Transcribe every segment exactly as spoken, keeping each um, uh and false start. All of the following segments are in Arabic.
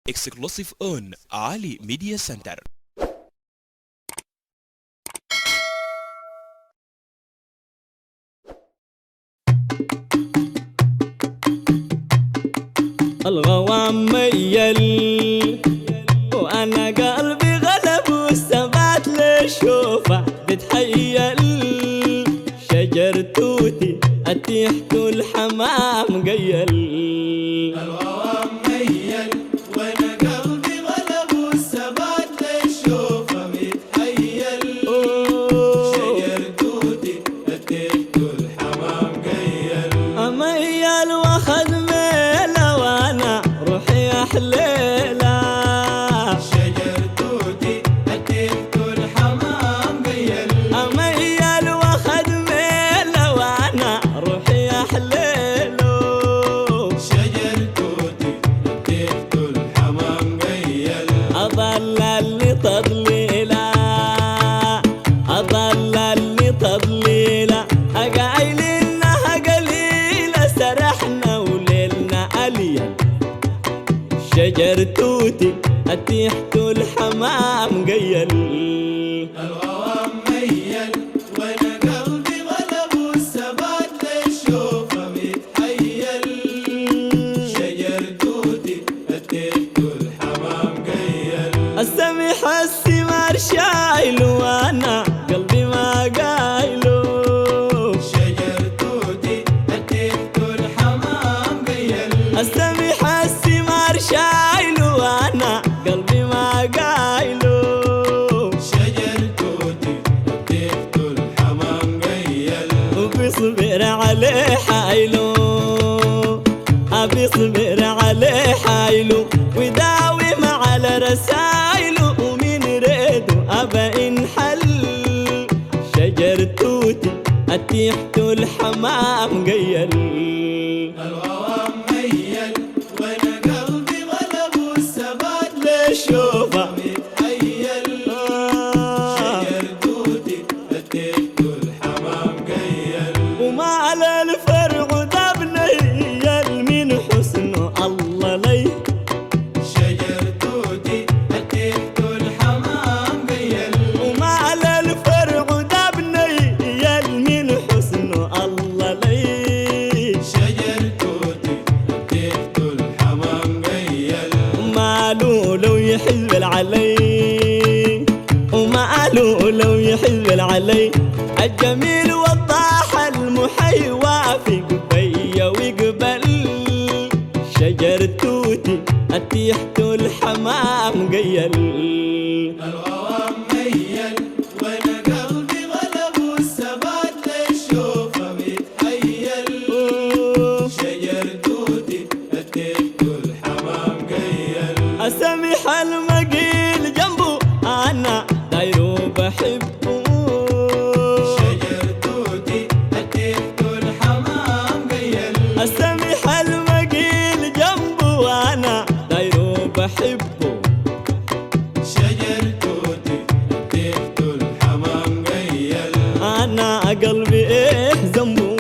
Exclusive on Ali Media Center. الغوام ميل وانا قلبي غلب والثبات للشوفة بتحيل شجر توتي اتيحت الحمام قيل. الغوام ميل وانا قلبي غلب والثبات للشوفة بتحيل شجر توتي اتيحت الحمام قيل. اميل واخذ ميله وانا روحي احليله شجر توتي اتيحت الحمام قيل. اميل واخذ ميله وانا روحي احليله شجر توتي اتيحت الحمام قيل. اضللني تضليله اضللني تضليله اقايل انها قليله سرحنا وليلنا الين شجر توتي اتيحت الحمام قيل. الغوام ميل وانا قلبي غلب والثبات للشوفة بتحيل شجر توتي اتيحت الحمام قيل. السمح الثمار شايل وانا قلبي ما قايله شجر توتي اتيحت الحمام قيل. السمح الثمار شايل وانا قلبي ما قايله شجر توتي اتيحت الحمام قيل. وبيصبر عليه حايله بيصبر عليه حايله ويداوم على رسايله ومن ريده ابا انحل شجر توتي اتيحت الحمام قيل. الغوام ميل وانا قلبي غلب والثبات للشوفة بتحيل شجر توتي اتيحت الحمام قيل. وما على الفرع ذا بنيل من حسنه الله لي شجر توتي اتيحت الحمام قيل. وما على الفرع ذا بنيل من حسنه الله لي شجر توتي اتيحت الحمام قيل. ماله لو يحزبل علي وماله لو يحزبل علي الجميل وضاح المحي وافق بيا ويقبل شجر توتي اتيحت الحمام قيل. الغوام ميل وانا قلبي غلب والثبات للشوفة بتحيل شجر توتي اتيحت الحمام قيل. اسمح المقيل جنبه انا دايرو بحبه شجر توتي اتيحت الحمام قيل. اسمح المقيل جنبه وانا دايرو بحبه شجر توتي اتيحت الحمام قيل. انا قلبي ايه ذنبه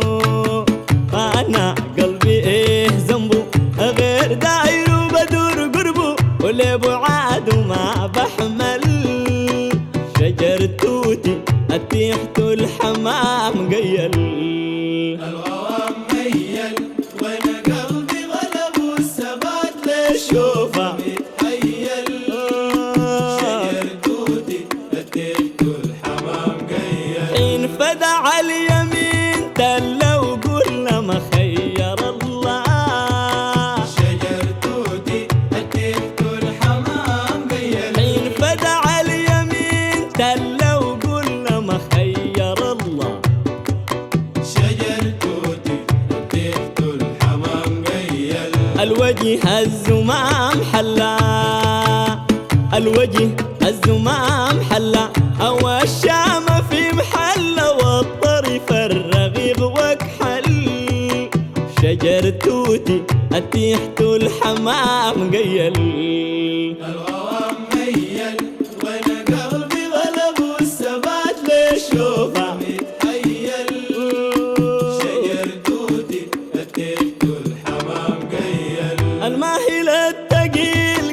انا قلبي ايه ذنبه غير دايرو بدور قربه ولبعاده ما بحمل شجر توتي اتيحت الحمام قيل. الغوام ميل وانا قلبي غلب والثبات للشوفة بتحيل شجر توتي اتيحت الحمام قيل. حين فدع اليمين تلا وقلنا ما خير الله شجر توتي اتيحت الحمام قيل. حين فدع اليمين تلا وقلنا ما خير الله شجر توتي اتيحت الحمام قيل. الوجه الزمام حلا الوجه الزمام حلا او الشام في محله والطرف الرغيب وكحل شجر توتي اتيحت الحمام قيل. الغوام ميل وانا قلبي غلب والثبات للشوفة بتحيل شجر توتي اتيحت الحمام قيل. الماهل التقيل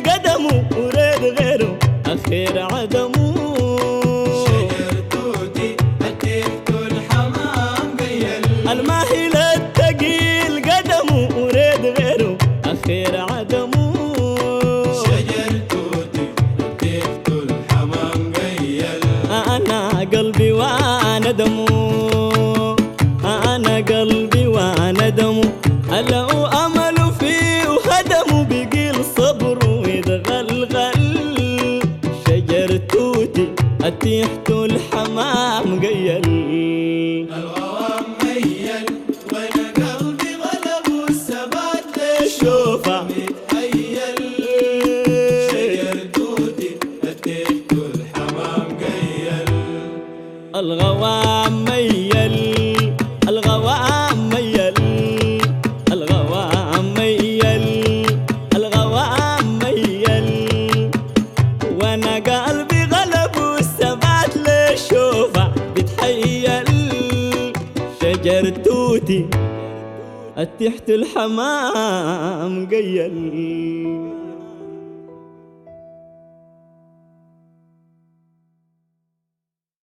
أخير عدمه. شجر توتي التفت الحمام قيل، الماهل التقيل قدمه وريد غيره أخير عدمه. شجر توتي التفت الحمام قيل، أنا قلبي وأنا دمه، أنا قلبي وأنا دمه، ألقوا أمل فيه وهدمه، بقيل صبر ويتغلغل. شجر توتي أتيحت الحمام قيل، الغوام ميل وانا قلبي غلب والثبات للشوفة متحيل. شجر توتي التفت الحمام قيل، الغوام ميل، الغوام ميل، الغوام ميل، الغوام ميل، وانا قلبي غلب والثبات للشوفة بتحيل. شجر توتي تحت الحمام قيل.